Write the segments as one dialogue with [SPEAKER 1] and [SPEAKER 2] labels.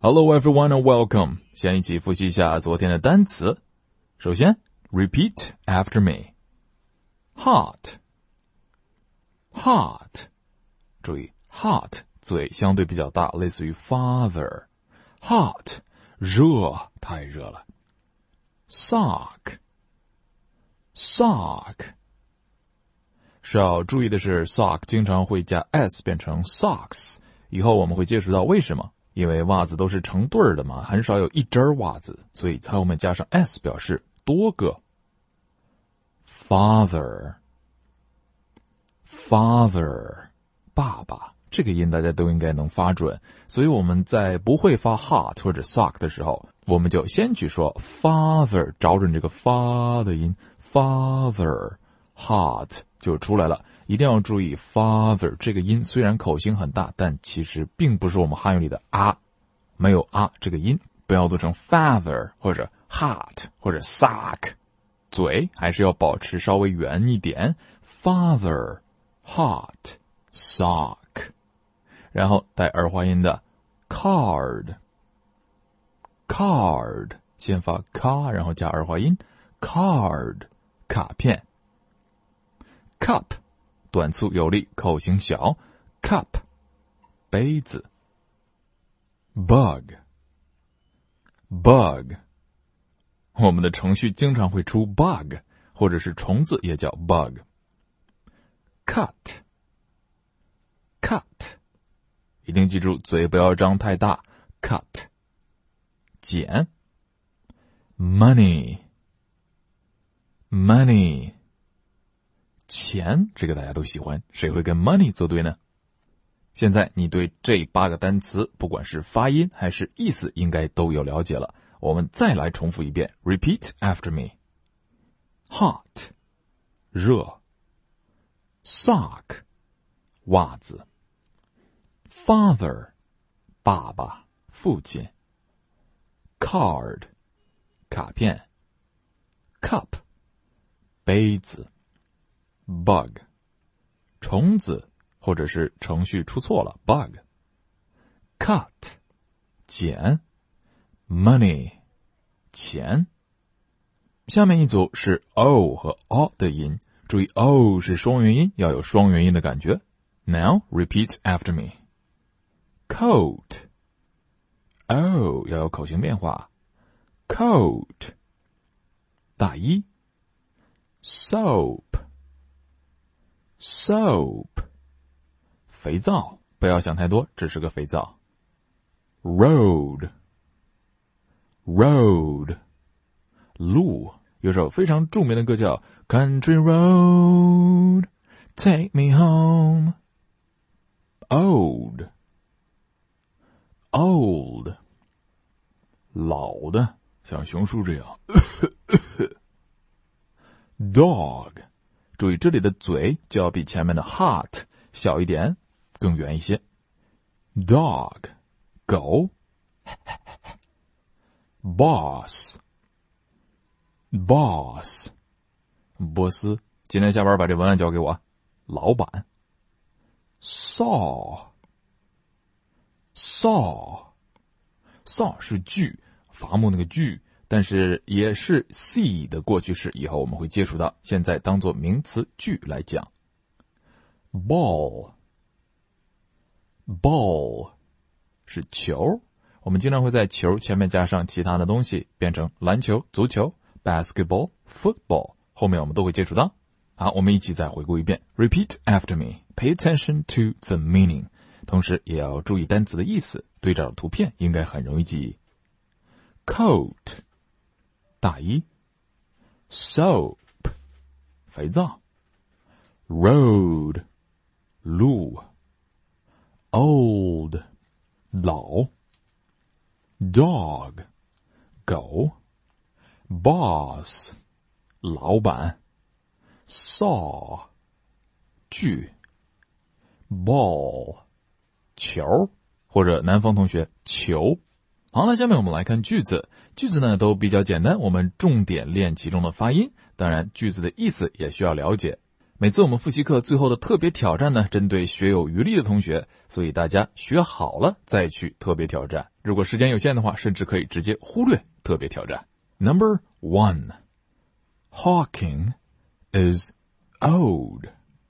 [SPEAKER 1] Hello everyone and welcome. 先一起复习一下昨天的单词。首先 repeat after me. Hot. Hot. 注意 hot 嘴相对比较大，类似于 father. Hot 热，太热了。Sock. Sock. 是要注意的是 sock 经常会加 s 变成 socks， 以后我们会接触到为什么，因为袜子都是成对儿的嘛，很少有一针袜子，所以在后面加上 s 表示多个。Father. Father. 爸爸，这个音大家都应该能发准，所以我们在不会发 hot 或者 sock 的时候，我们就先去说 father， 找准这个发的音 father hot 就出来了。一定要注意 father 这个音虽然口型很大，但其实并不是我们汉语里的啊，没有啊这个音，不要读成 father 或者 hot 或者 sock， 嘴还是要保持稍微圆一点 father hot sock， 然后带儿化音的 card card 先发 ca 然后加儿化音 card 卡片。cup 短促有力，口型小 cup 杯子。bug bug 我们的程序经常会出 bug 或者是虫子也叫 bug。 cut cut 一定记住嘴不要张太大 cut。 剪 money money 钱，这个大家都喜欢，谁会跟 money 作对呢？现在你对这8个单词不管是发音还是意思应该都有了解了，我们再来重复一遍 Repeat after me. Hot 热， Sock 袜子， Father 爸爸父亲， Card 卡片， Cup 杯子， Bug 虫子或者是程序出错了 bug。 Cut 剪， Money 钱。下面一组是 O 和 O 的音，注意 O 是双元音，要有双元音的感觉。 Now repeat after me. Coat O 要有口型变化 Coat 大衣。Soap Soap 肥皂，不要想太多，这是个肥皂。Road Road 路，有首非常著名的歌叫 Country Road Take Me Home。 Old Old 老的，像熊叔这样Dog 注意这里的嘴就要比前面的 hot 小一点，更圆一些。Dog 狗。Boss Boss 波斯，今天下班把这文案交给我。老板。Saw Saw Saw 是锯，伐木那个锯，但是也是 C 的过去式，以后我们会接触到，现在当作名词句来讲。Ball Ball 是球，我们经常会在球前面加上其他的东西，变成篮球、足球、basketball、football， 后面我们都会接触到。好，我们一起再回顾一遍 Repeat after me. Pay attention to the meaning. 同时也要注意单词的意思，对照图片应该很容易记忆。Coat 大衣， Soap 肥皂， Road 路， Old 老， Dog 狗， Boss 老板， Saw 锯， Ball 球，或者南方同学球。好了，下面我们来看句子。句子呢都比较简单，我们重点练其中的发音，当然句子的意思也需要了解。 每次我们复习课最后的特别挑战呢，针对学有余力的同学，所以大家学好了再去特别挑战。如果时间有限的话，甚至可以直接忽略特别挑战。Number 1. Hawking is old.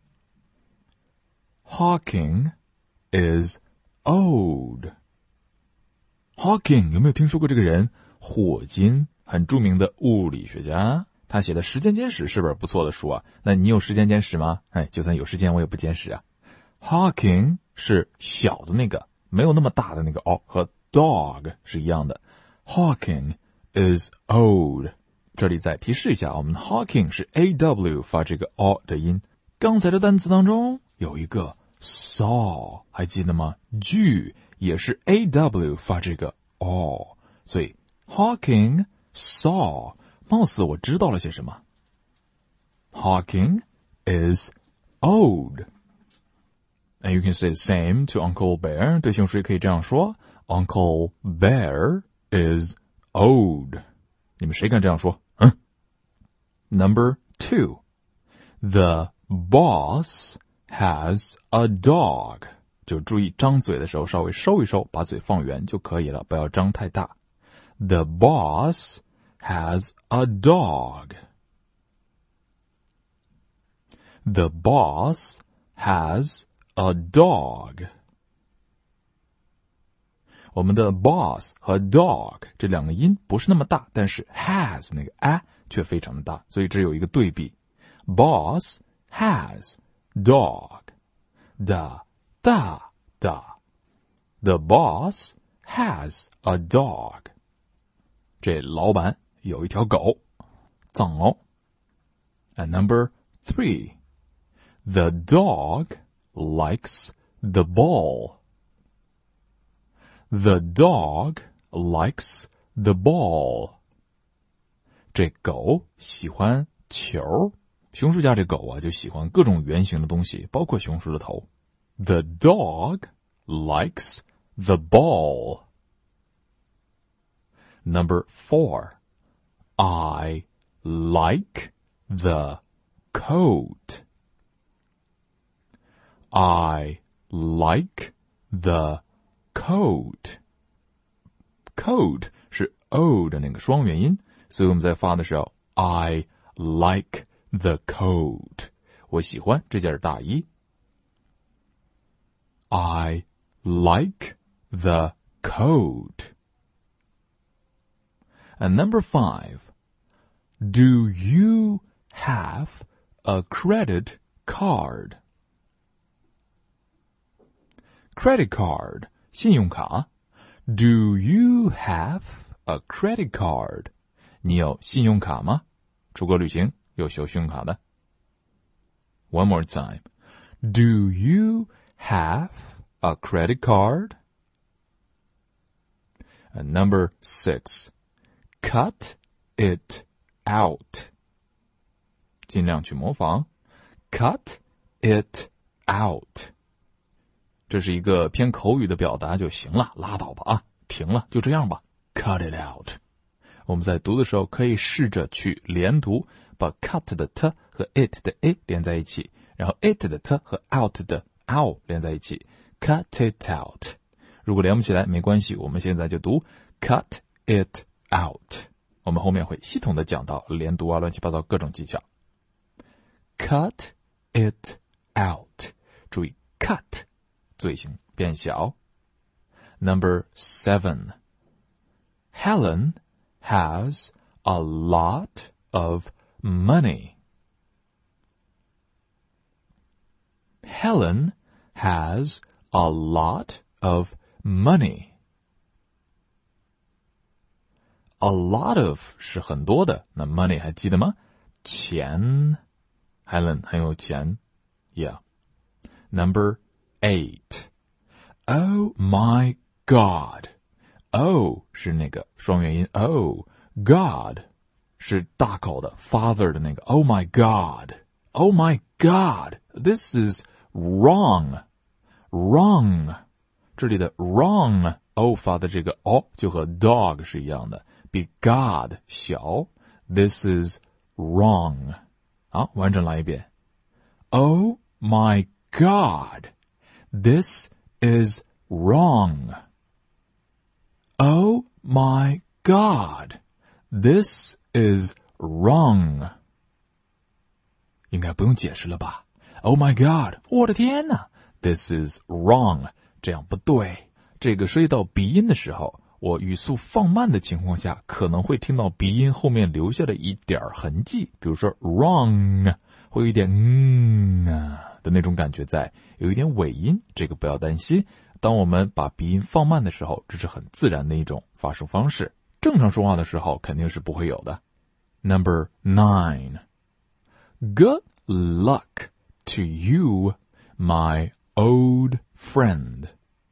[SPEAKER 1] Hawking is old. Hawking 有没有听说过这个人？霍金，很著名的物理学家。他写的《时间简史》是本不错的书啊。那你有时间简史吗？就算有时间我也不简史啊。Hawking 是小的那个，没有那么大的那个 O， 和 dog 是一样的。Hawking is old。这里再提示一下，我们的 Hawking 是 AW 发这个 O 的音。刚才的单词当中有一个 saw， 还记得吗？锯也是 AW 发这个 O， 所以 Hawking saw。貌似我知道了些什么。Hawking is old. And you can say the same to Uncle Bear. 对熊叔也可以这样说。Uncle Bear is old. 你们谁敢这样说？Number 2. The boss has a dog. 就注意张嘴的时候稍微收一收，把嘴放圆就可以了，不要张太大。The boss has a dog. The boss has a dog. 我们的 boss 和 dog 这两个音不是那么大，但是 has 那个 a 却非常的大，所以这有一个对比。Boss has dog. Da, da, da. The boss has a dog. 这老板有一条狗，藏獒。And number 3. The dog likes the ball. The dog likes the ball. 这狗喜欢球。熊叔家这狗啊，就喜欢各种圆形的东西，包括熊叔的头。The dog likes the ball. Number 4. I like the coat. I like the coat. Coat 是 o 的那个双元音，所以我们在发的时候 I like the coat. 我喜欢这件大衣。I like the coat. And number 5. Do you have a credit card? Credit card, 信用卡。Do you have a credit card? 你有信用卡吗？出国旅行有需要信用卡的。One more time. Do you have a credit card? And number 6. Cut it out. 尽量去模仿。Cut it out. 这是一个偏口语的表达，就行了，拉倒吧啊，停了，就这样吧。Cut it out. 我们在读的时候可以试着去连读，把 cut 的 t 和 it 的 a 连在一起，然后 it 的 t 和 out 的 ow 连在一起。Cut it out. 如果连不起来没关系，我们现在就读 cut it out. 我们后面会系统的讲到连读啊，乱七八糟各种技巧。Cut it out. 注意 cut 嘴型变小。Number 7. Helen has a lot of money. Helen has a lot of money. A lot of 是很多的，那 money 还记得吗？钱。Helen 很有钱。Yeah. Number 8. Oh my God. O 是那个双元音 O. God 是大口的 father 的那个 Oh my God. Oh my God. This is wrong. Wrong. 这里的 wrong O 发的这个 O 就和 dog 是一样的，比 God 小。This is wrong. 好，完整来一遍。 Oh my God, this is wrong. Oh my God, this is wrong. 应该不用解释了吧？ Oh my God, 我的天哪 This is wrong, 这样不对。这个涉及到鼻音的时候，我语速放慢的情况下，可能会听到鼻音后面留下的一点痕迹，比如说 wrong 会有一点的那种感觉在，有一点尾音，这个不要担心。当我们把鼻音放慢的时候，这是很自然的一种发声方式。正常说话的时候肯定是不会有的。Number 9. Good luck to you, my old friend.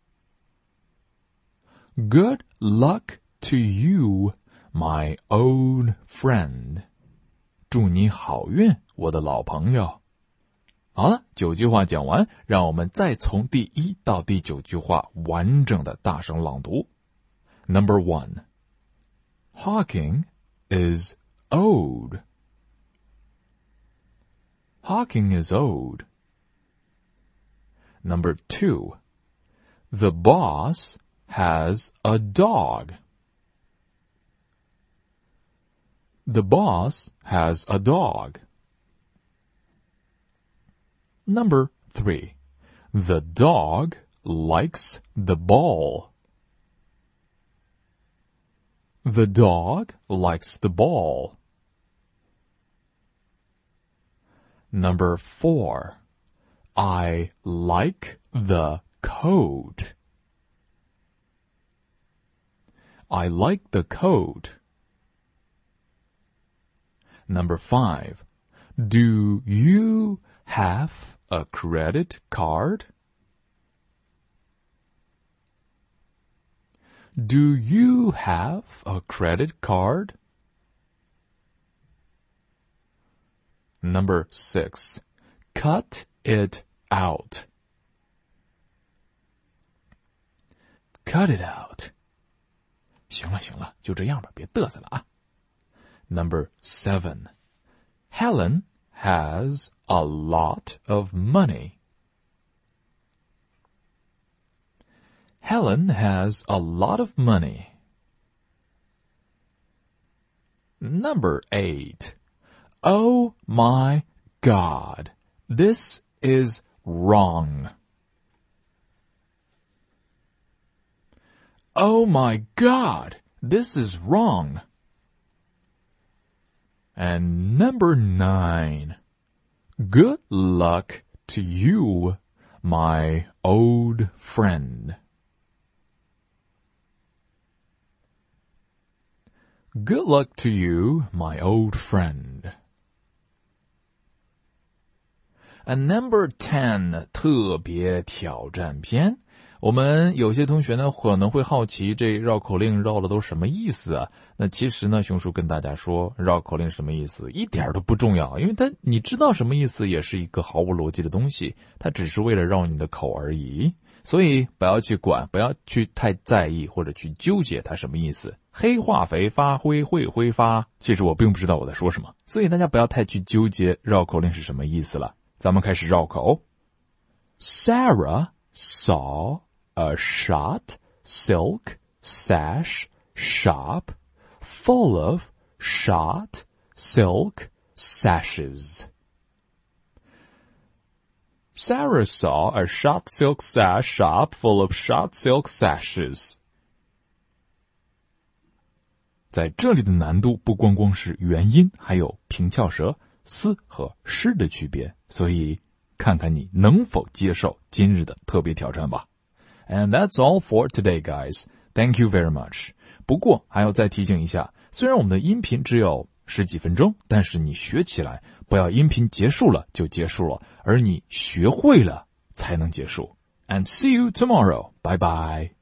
[SPEAKER 1] Good luck to you, my old friend. 祝你好运，我的老朋友。好了，9句话讲完，让我们再从第1到第9句话完整的大声朗读。Number 1. Hawking is old. Hawking is old. Number 2. The boss has a dog. The boss has a dog. Number 3. The dog likes the ball. The dog likes the ball. Number 4. I like the coat. I like the coat. Number 5. Do you have a credit card? Do you have a credit card? Number 6. Cut it out. Cut it out. 行了，就这样吧，别嘚瑟了啊。Number 7. Helen has a lot of money. Helen has a lot of money. Number 8. Oh my God, this is wrong. Oh my God, this is wrong. And number 9. Good luck to you, my old friend. Good luck to you, my old friend. And number 10, 特别挑战篇。我们有些同学呢可能会好奇，这绕口令绕了都什么意思啊？那其实呢，熊叔跟大家说，绕口令什么意思一点都不重要，因为你知道什么意思也是一个毫无逻辑的东西，它只是为了绕你的口而已。所以不要去管，不要去太在意或者去纠结它什么意思。黑化肥发灰会挥发，其实我并不知道我在说什么，所以大家不要太去纠结绕口令是什么意思了。咱们开始绕口。Sarah saw a shot silk sash shop full of shot silk sashes. Sarah saw a shot silk sash shop full of shot silk sashes. 在这里的难度不光光是元音，还有平翘舌 s 和 sh 的区别，所以看看你能否接受今日的特别挑战吧。And that's all for today, guys. Thank you very much. 不过还要再提醒一下，虽然我们的音频只有10几分钟，但是你学起来不要音频结束了就结束了，而你学会了才能结束。And see you tomorrow. Bye bye.